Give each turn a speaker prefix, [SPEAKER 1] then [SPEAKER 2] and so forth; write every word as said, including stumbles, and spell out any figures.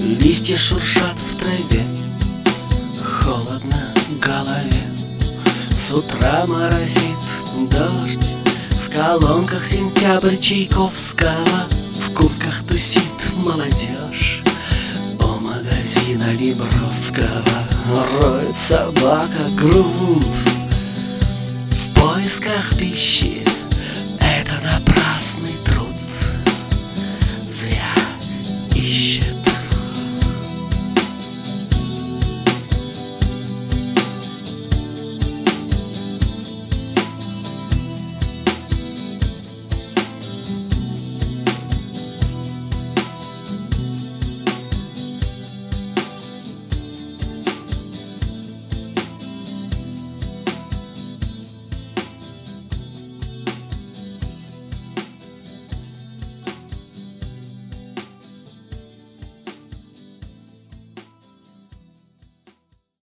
[SPEAKER 1] Листья шуршат в траве, холодно голове. С утра моросит дождь, в колонках сентябрь Чайковского. В куртках тусит молодежь, у магазина Небросского. Роет собака грунт в поисках пищи. Это напрасный